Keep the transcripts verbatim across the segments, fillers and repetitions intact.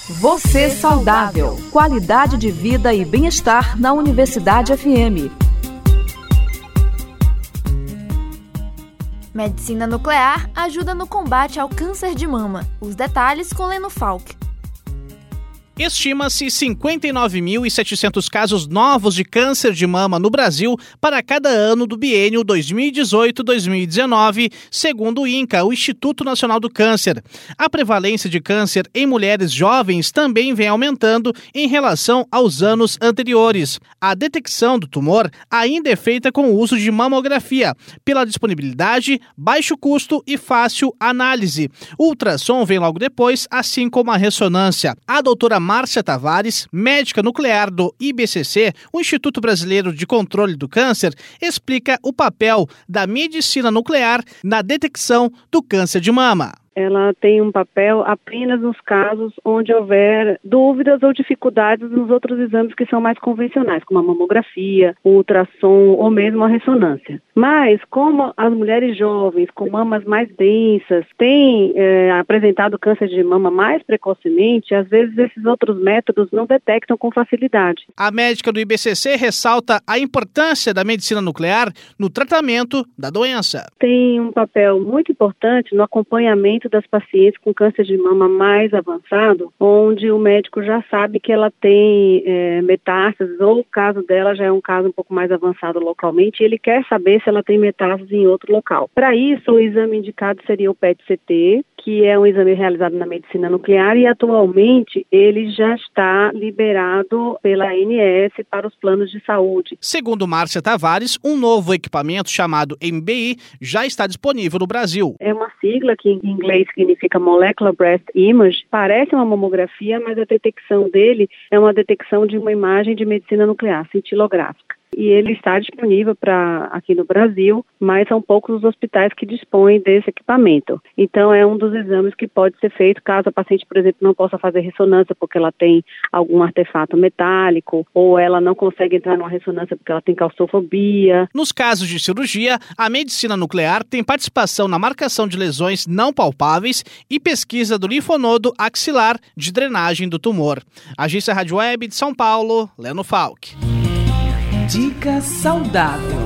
Você saudável. Qualidade de vida e bem-estar na Universidade F M. Medicina nuclear ajuda no combate ao câncer de mama. Os detalhes com Leno Falck. Estima-se cinquenta e nove mil e setecentos casos novos de câncer de mama no Brasil para cada ano do biênio dois mil e dezoito a dois mil e dezenove, segundo o INCA, o Instituto Nacional do Câncer. A prevalência de câncer em mulheres jovens também vem aumentando em relação aos anos anteriores. A detecção do tumor ainda é feita com o uso de mamografia, pela disponibilidade, baixo custo e fácil análise. O ultrassom vem logo depois, assim como a ressonância. A doutora Márcia Tavares, médica nuclear do I B C C, o Instituto Brasileiro de Controle do Câncer, explica o papel da medicina nuclear na detecção do câncer de mama. Ela tem um papel apenas nos casos onde houver dúvidas ou dificuldades nos outros exames que são mais convencionais, como a mamografia, o ultrassom ou mesmo a ressonância. Mas, como as mulheres jovens com mamas mais densas têm é, apresentado câncer de mama mais precocemente, às vezes esses outros métodos não detectam com facilidade. A médica do I B C C ressalta a importância da medicina nuclear no tratamento da doença. Tem um papel muito importante no acompanhamento das pacientes com câncer de mama mais avançado, onde o médico já sabe que ela tem é, metástases, ou o caso dela já é um caso um pouco mais avançado localmente, e ele quer saber se ela tem metástases em outro local. Para isso, o exame indicado seria o P E T C T, que é um exame realizado na medicina nuclear, e atualmente ele já está liberado pela A N S para os planos de saúde. Segundo Márcia Tavares, um novo equipamento chamado M B I já está disponível no Brasil. É uma sigla que em inglês significa Molecular Breast Image, parece uma mamografia, mas a detecção dele é uma detecção de uma imagem de medicina nuclear, cintilográfica. E ele está disponível para aqui no Brasil, mas são poucos os hospitais que dispõem desse equipamento. Então, é um dos exames que pode ser feito caso a paciente, por exemplo, não possa fazer ressonância porque ela tem algum artefato metálico, ou ela não consegue entrar numa ressonância porque ela tem claustrofobia. Nos casos de cirurgia, a medicina nuclear tem participação na marcação de lesões não palpáveis e pesquisa do linfonodo axilar de drenagem do tumor. Agência Rádio Web de São Paulo, Leno Falck. Dica saudável.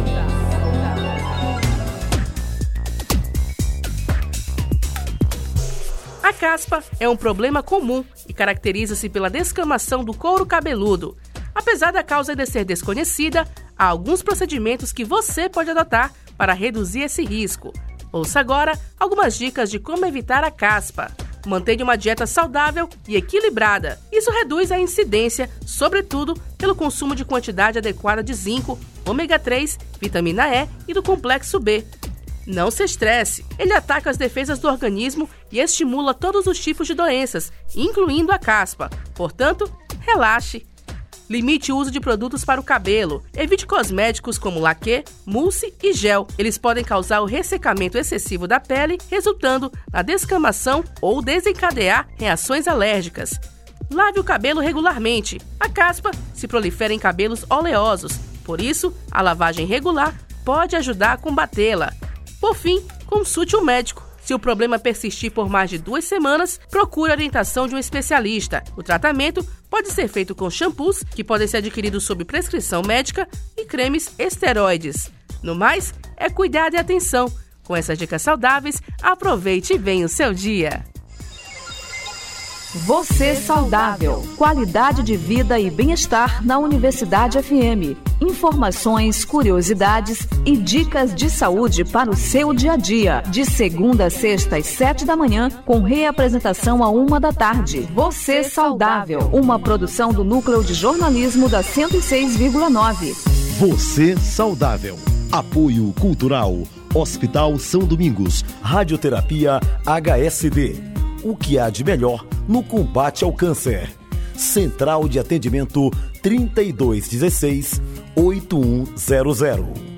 A caspa é um problema comum e caracteriza-se pela descamação do couro cabeludo. Apesar da causa ainda ser desconhecida, há alguns procedimentos que você pode adotar para reduzir esse risco. Ouça agora algumas dicas de como evitar a caspa. Mantenha uma dieta saudável e equilibrada. Isso reduz a incidência, sobretudo pelo consumo de quantidade adequada de zinco, ômega três, vitamina E e do complexo B. Não se estresse. Ele ataca as defesas do organismo e estimula todos os tipos de doenças, incluindo a caspa. Portanto, relaxe. Limite o uso de produtos para o cabelo. Evite cosméticos como laque, mousse e gel. Eles podem causar o ressecamento excessivo da pele, resultando na descamação ou desencadear reações alérgicas. Lave o cabelo regularmente. A caspa se prolifera em cabelos oleosos. Por isso, a lavagem regular pode ajudar a combatê-la. Por fim, consulte um médico. Se o problema persistir por mais de duas semanas, procure a orientação de um especialista. O tratamento pode ser feito com shampoos, que podem ser adquiridos sob prescrição médica, e cremes esteroides. No mais, é cuidado e atenção. Com essas dicas saudáveis, aproveite bem o seu dia. Você saudável. Qualidade de vida e bem-estar na Universidade F M. Informações, curiosidades e dicas de saúde para o seu dia a dia. De segunda a sexta às sete da manhã, com reapresentação à uma da tarde. Você saudável. Uma produção do Núcleo de Jornalismo da cento e seis vírgula nove. Você saudável. Apoio Cultural. Hospital São Domingos. Radioterapia H S D. O que há de melhor no combate ao câncer. Central de Atendimento trinta e dois dezesseis, oito um zero zero.